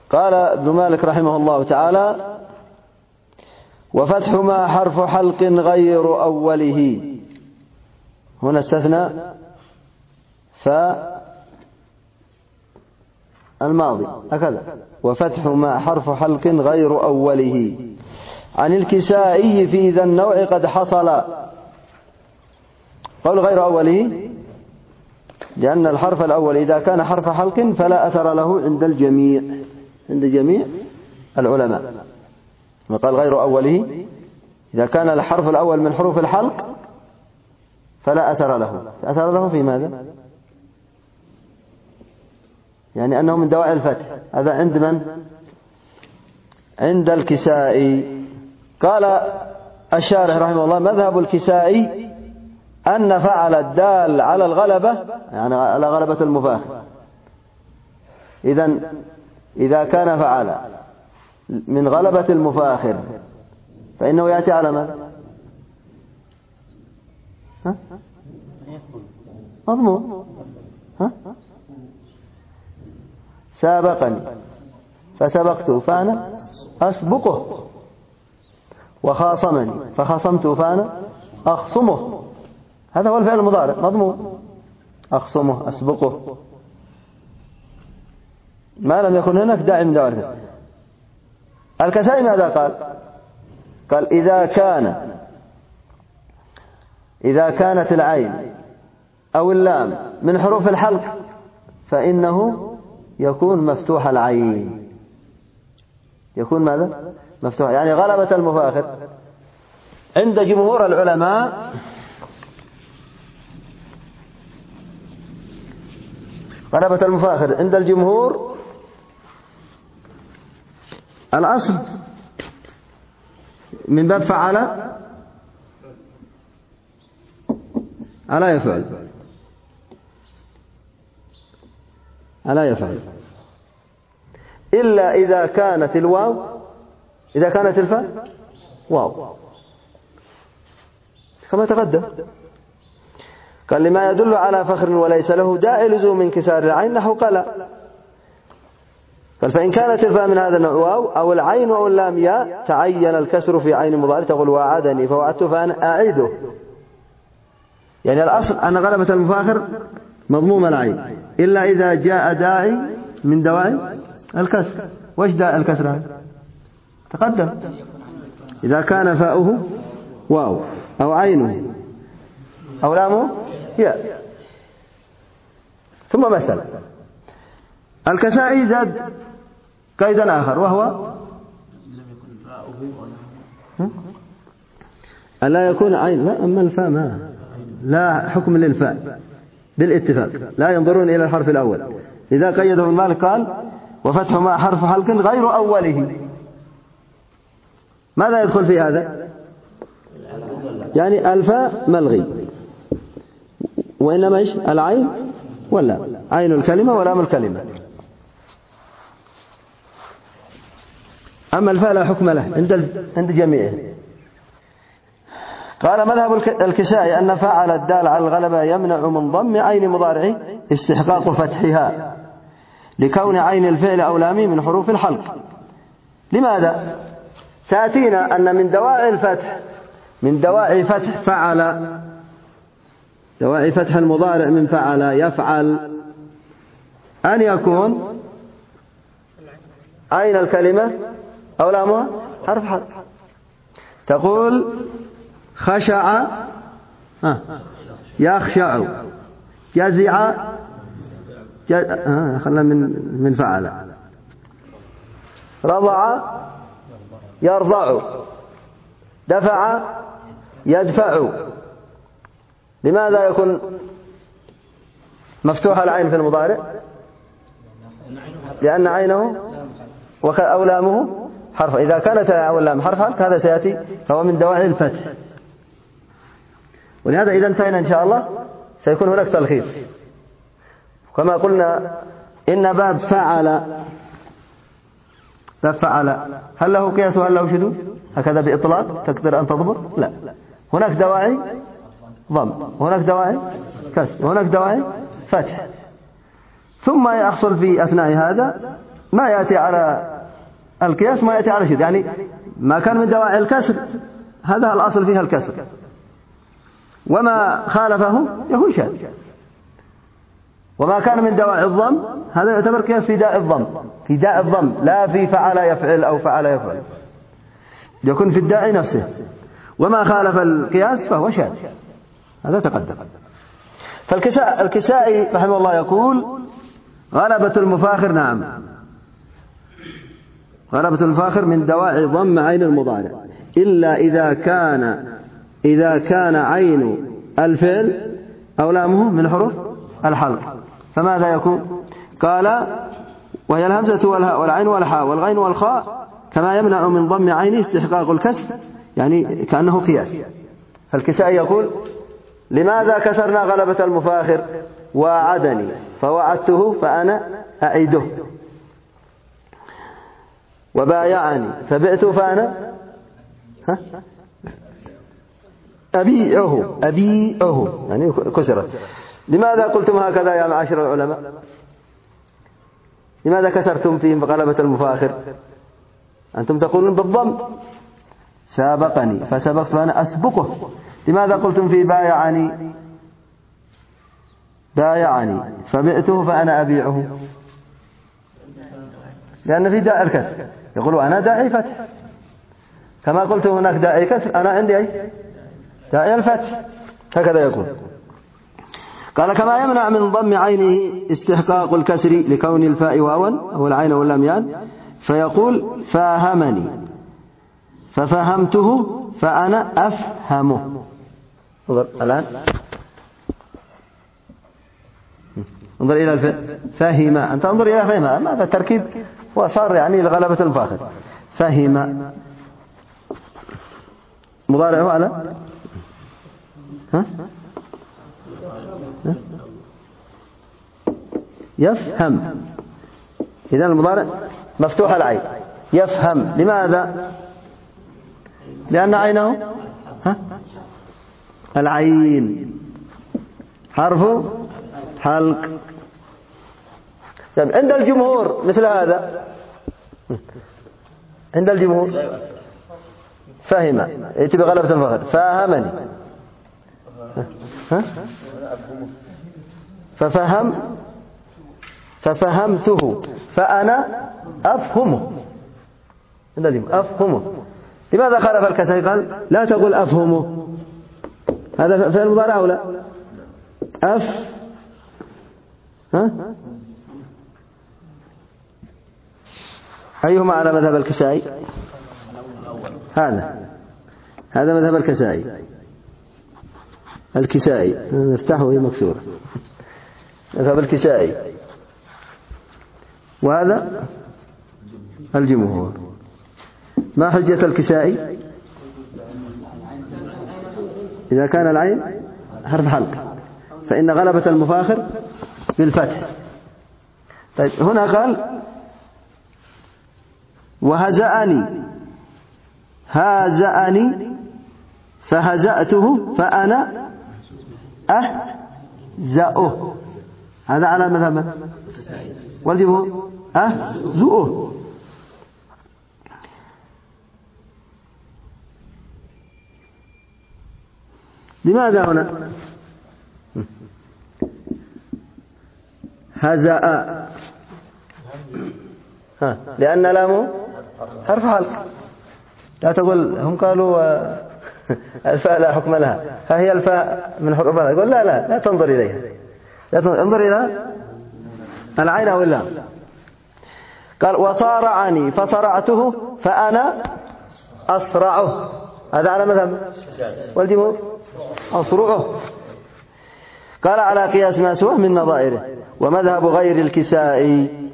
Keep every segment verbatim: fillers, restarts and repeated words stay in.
قال ابن مالك رحمه الله تعالى: وفتح ما حرف حلق غير أوله. هنا استثنى فالماضي هكذا، وفتح ما حرف حلق غير أوله. عن الكسائي في ذا النوع قد حصل. قول غير أوله لأن الحرف الأول إذا كان حرف حلق فلا أثر له عند الجميع، عند جميع العلماء. قال غير أوله إذا كان الحرف الأول من حروف الحلق فلا أثر له. أثر له في ماذا؟ يعني أنه من دواعي الفتح. هذا عند من؟ عند الكسائي. قال الشارح رحمه الله: مذهب الكسائي أن فعل الدال على الغلبة، يعني على غلبة المفاخر. إذن إذا كان فعل من غلبة المفاخر فإنه يأتي على ماذا؟ ها؟ مضمون. ها؟ سابقني فسبقته فأنا أسبقه، وخاصمني فخاصمته فأنا أخصمه. هذا هو الفعل المضارع مضمون. أخصمه أسبقه. ما لم يكن هناك داعي من دواعي الفتح. الكسائي ماذا قال؟ قال إذا كان إذا كانت العين أو اللام من حروف الحلق فإنه يكون مفتوح العين. يكون ماذا؟ مفتوح، يعني غلبة المفاخر. عند جمهور العلماء غلبة المفاخر عند الجمهور الأصل من باب فعل ألا يفعل ألا يفعل إلا إذا كانت الواو إذا كانت الفاء واو كما تقدم. قال: لما يدل على فخر وليس له داعي لزوم انكسار العين نحو قال. قال: فإن كانت الفاء من هذا النوع واو أو العين أو اللام ياء تعين الكسر في عين مضارع. تقول: وعدني فوعدته فأنا أعيده. يعني الأصل أن غلبة المفاخر مضموم العين إلا إذا جاء داعي من دواعي الكسر. وش داعي الكسر؟ تقدم. إذا كان فاؤه واو أو عينه أو لامه ياء. ثم مثل الكسائي زاد قيدا آخر وهو ألا يكون عين. لا، أما الفاء ما لا حكم للفاء بالاتفاق، لا ينظرون إلى الحرف الأول. إذا قيده المالك قال: وفتح ما حرف حلق غير أوله. ماذا يدخل في هذا؟ يعني الفاء ملغي، وإنما إيش؟ العين ولا عين الكلمة ولام الكلمة. أما الفاء لا حكم له عند عند جميعه. قال: مذهب الكسائي أن فاعل الدال على الغلبة يمنع من ضم عين مضارعه استحقاق فتحها لكون عين الفعل أو لامه من حروف الحلق. لماذا؟ سأتينا أن من دواعي الفتح من دواعي فتح فعل دواعي فتح المضارع من فعل يفعل أن يكون عين الكلمة أو لامها حرف حلق. تقول: خشع يخشع، جزع خلنا من من فعل، رضع يرضع، دفع يدفع. لماذا يكون مفتوح العين في المضارع؟ لأن عينه أو لامه حرف. إذا كانت أو اللام حرف حرف هذا سيأتي فهو من دواعي الفتح. ولهذا إذا انتهينا إن شاء الله سيكون هناك تلخيص. كما قلنا إن باب فعل باب فعل هل له قياس وهل له شذوذ؟ هكذا بإطلاق تقدر أن تضبط؟ لا. هناك دواعي ضم، هناك دواعي كسر، هناك دواعي فتح. ثم يحصل في أثناء هذا ما يأتي على القياس ما يأتي على الشذ، يعني ما كان من دواعي الكسر هذا الأصل فيها الكسر، وما خالفه يكون شاذ. وما كان من دواعي الضم هذا يعتبر قياس في داء الضم، في داء الضم لا في فعل يفعل أو فعل يفعل، يكون في الداء نفسه. وما خالف القياس فهو شاذ، هذا تقدم. فالكسائي رحمه الله يقول غلبة المفاخر نعم، غلبة المفاخر من دواعي ضم عين المضارع إلا إذا كان إذا كان عين الفعل أو لامه من حروف الحلق، فماذا يكون؟ قال وهي الهمزة والهاء والعين والحاء والغين والخاء كما يمنع من ضم عينه استحقاق الكسر، يعني كأنه قياس. فالكسائي يقول لماذا كسرنا غلبة المفاخر؟ وعدني فوعدته فأنا أعيده، وبايعني فبعته فأنا ها أبيعه أبيعه، يعني كسرت. لماذا قلتم هكذا يا معاشر العلماء؟ لماذا كسرتم فيهم غلبة المفاخر؟ أنتم تقولون بالضم سابقني فسبقت فأنا أسبقه. لماذا قلتم في بايعني بايعني فبعته فأنا أبيعه؟ لأن في داء الكسر، يقول أنا داعي فتح، كما قلت هناك داعي كسر أنا عندي أي داعي الفتح، هكذا يقول. قال كما يمنع من ضم عينه استحقاق الكسر لكون الفاء واوا أو العين واللميان، فيقول فاهمني ففهمته فأنا أفهمه. انظر الآن، انظر إلى الفعل فهم، أنت انظر إلى فهم، هذا التركيب وصار يعني لغلبة المفاخر. فهم مضارعه على ها؟ ها؟ يفهم، إذا المضارع مفتوح العين يفهم. لماذا؟ لأن عينه ها؟ العين حرف حلق. عند الجمهور مثل هذا، عند الجمهور فهم يأتي بغلبة المفاخر فاهمني ها؟ ففهم ففهمته فأنا أفهمه، عند الجمهور أفهمه. لماذا خالف الكسائي؟ قال لا تقول أفهمه، هذا فعل مضارع أو لا؟ أف ها؟ أيهما على مذهب الكسائي؟ هذا هذا مذهب الكسائي، الكسائي نفتحه وهي مكسورة، مذهب الكسائي، وهذا الجمهور. ما حجة الكسائي؟ إذا كان العين حرف حلق فإن غلبة المفاخر بالفتح. طيب هنا قال وهزأني هازأني فهزأته فأنا أهزأه، هذا على مذهب والجمهور أهزؤه. لماذا هنا هزأ؟ ها لأن لامه حرف حلق، لا تقول هم قالوا الفاء لا حكم لها، فهي الفاء من حروف الحلق. يقول لا لا لا تنظر إليها، لا تنظر، انظر إلى العين أو اللام. قال وصارعني فصرعته فأنا أصرعه، هذا على مذهب والجمهور أصرعه. قال على قياس ما سواه من نظائره. ومذهب غير الكسائي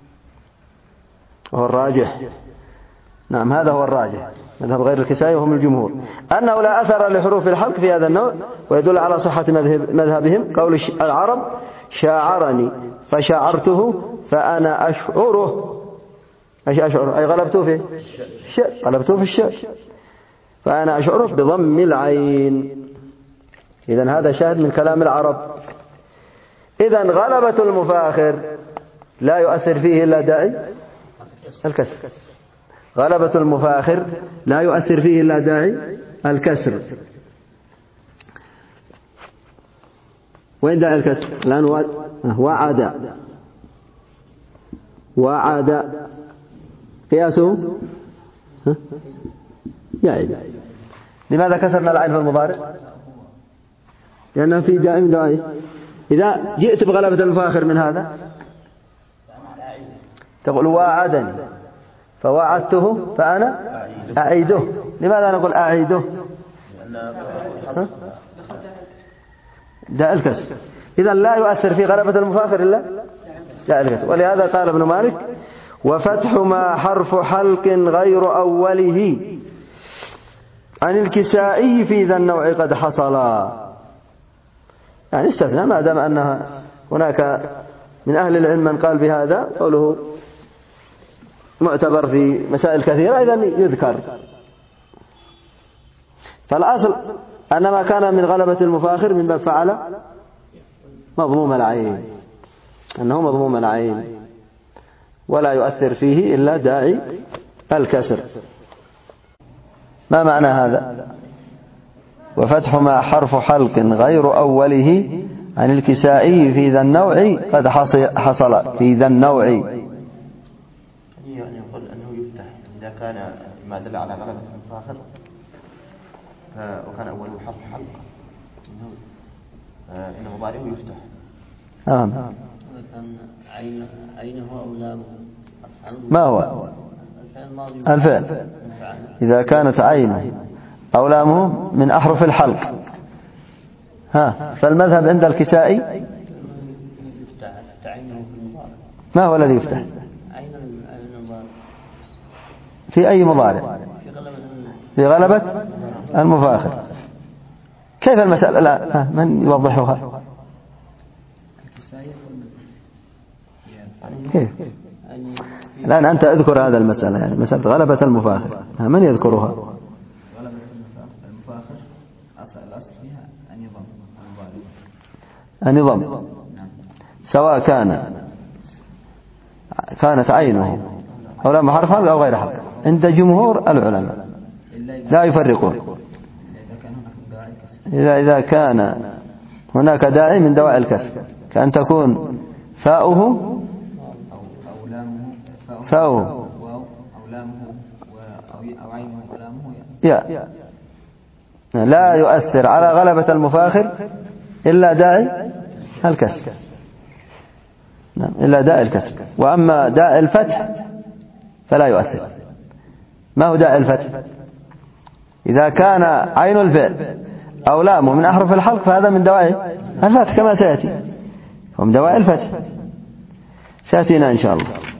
وهو الراجح، نعم هذا هو الراجح، مذهب غير الكسائي وهم الجمهور، أنه لا أثر لحروف الحلق في هذا النوع، ويدل على صحة مذهب مذهبهم قول العرب شاعرني فشاعرته فأنا أشعره. ايش أشعره؟ أي غلبته في الشاء، غلبته في الشاء، فأنا أشعره بضم العين. إذن هذا شاهد من كلام العرب. إذن غلبة المفاخر لا يؤثر فيه إلا داعي الكسر. غلبة المفاخر لا يؤثر فيه إلا داعي الكسر. وين داعي الكسر؟ الآن وعد وعد قياسه يعد. لماذا كسرنا العين في المضارع؟ لأنه في دائم داعي. إذا جئت بغلبة المفاخر من هذا تقول وعدني فوعدته فأنا أعيده. لماذا نقول أعيده؟ داء الكسر. إذا لا يؤثر في غلبة المفاخر إلا داء الكسر. ولهذا قال ابن مالك وفتح ما حرف حلق غير أوله عن الكسائي في ذا النوع قد حصل. يعني استثنى ما دام أنها هناك من أهل العلم من قال بهذا قوله معتبر في مسائل كثيرة إذن يذكر. فالأصل أن ما كان من غلبة المفاخر من باب فعل مضموم العين، أنه مضموم العين ولا يؤثر فيه إلا داعي الكسر. ما معنى هذا؟ وفتح ما حرف حلق غير أوله عن الكسائي في ذا النوع قد حصل. في ذا النوع يعني يقول أنه يفتح إذا كان ما دل على غلبة المفاخر وكان أوله حرف حلق إنه مضارعه يفتح. آه. عينه أو لامه ما هو الفعل إذا كانت عينه أو لامه من أحرف الحلق. ها فالمذهب عند الكسائي ما هو الذي يفتح في أي مضارع؟ في غلبة المفاخر. كيف المسألة الآن؟ من يوضحها؟ كيف الآن أنت أذكر هذا المسألة، يعني مسألة غلبة المفاخر من يذكرها؟ غلبة المفاخر أصل الأصل فيها النظام النظام سواء كان كانت عينه أو لام حرف حلق أو غير حلق. عند جمهور العلماء لا يفرقون إذا إذا كان هناك داعي من دواعي الكسر كأن تكون فاؤه فاؤه يا لا يؤثر على غلبة المفاخر إلا داعي الكسر. نعم إلا داعي الكسر. وأما داعي الفتح فلا يؤثر. ما هو داعي الفتح؟ إذا كان عين الفعل أو لامه من أحرف الحلق فهذا من دواعي الفتح كما سيأتي، ومن دواعي الفتح سيأتينا إن شاء الله.